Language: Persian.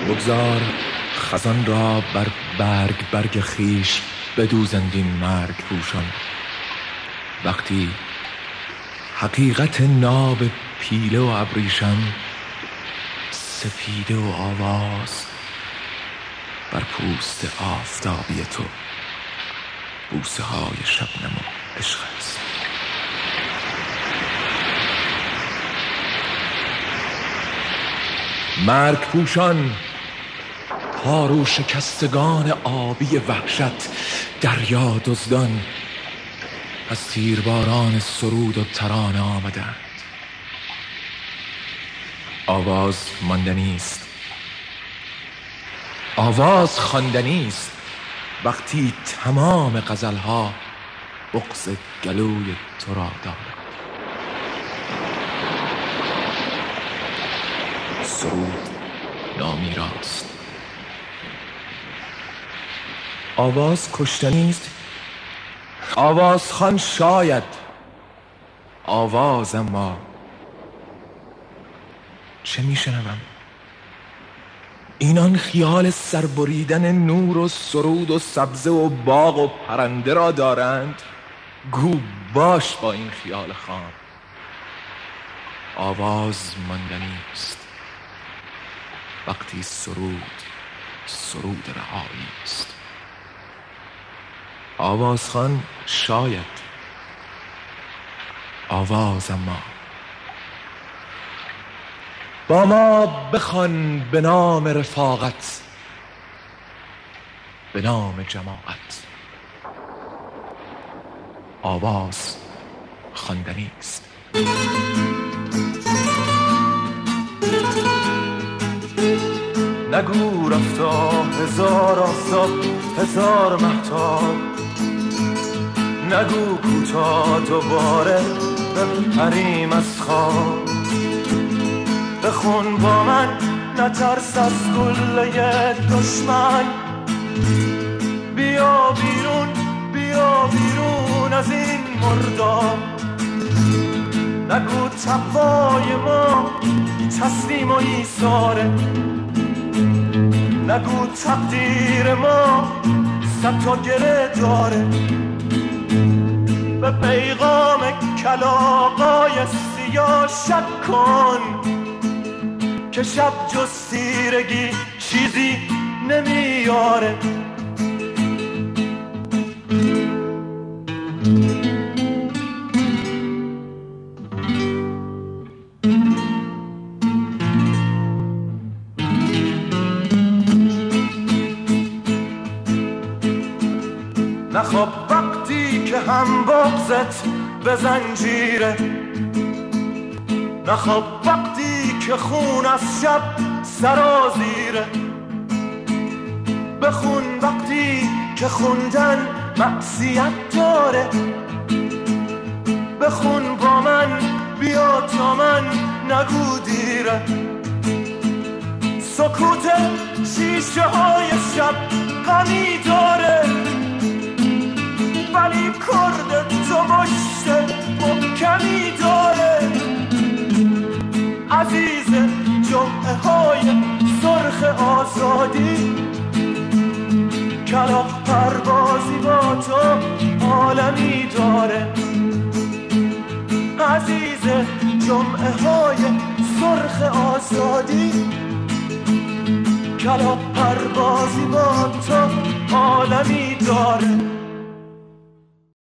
بگذار خزان را بر برگ خیش بدوزند این مرگ پوشان. وقتی حقیقت ناب پیله و ابریشم سپیده و آواز بر پوست آفتابی تو بوسه های شبنم و عشق است. مرگ پوشان، پارو شکستگان آبی وحشت، دریا دزدان از تیرباران سرود و ترانه آمدند. آواز ماندنی است، آواز خواندنی است. وقتی تمام غزلها بغض گلوی تو را دارد. سرود نامیراست. آواز کشتنی است. آواز خوان شاید، آواز اما چه میشنوم؟ اینان خیال سربریدن نور و سرود و سبزه و باغ و پرنده را دارند. گو باش با این خیال خام. آواز ماندنی است. وقتی سرود رهایی است. آوازخوان شاید، آواز اما با ما بخوان به نام رفاقت، به نام جماعت. آواز خواندنی است. نگو رفتا هزار آفتاب هزار مهتاب، نگو کوتا دوباره بپریم از خواب. بخون با من نترس از گله دشمن، بیا بیرون بیا بیرون از این مرداب. نگو تقوای ما تسلیم و ایثاره، نگو تقدیر ما صد تا گره داره. به پیغام کلاغای سیاه شک کن که شب جز سیرگی چیزی نمیاره. نخواب وقتی که هم بغضت به زنجیره، نخواب وقتی که خون از شب سرازیره. بخون وقتی که خوندن معصیت داره، بخون با من بیا تا من نگو دیره. سکوت شیشه های شب غمی داره، ولی کرد تو مشت محکمی داره. عزیز جمعه های سرخ آزادی، کلاغ پروازی با تو عالمی داره. عزیز جمعه های سرخ آزادی، کلاغ پروازی با تو عالمی داره.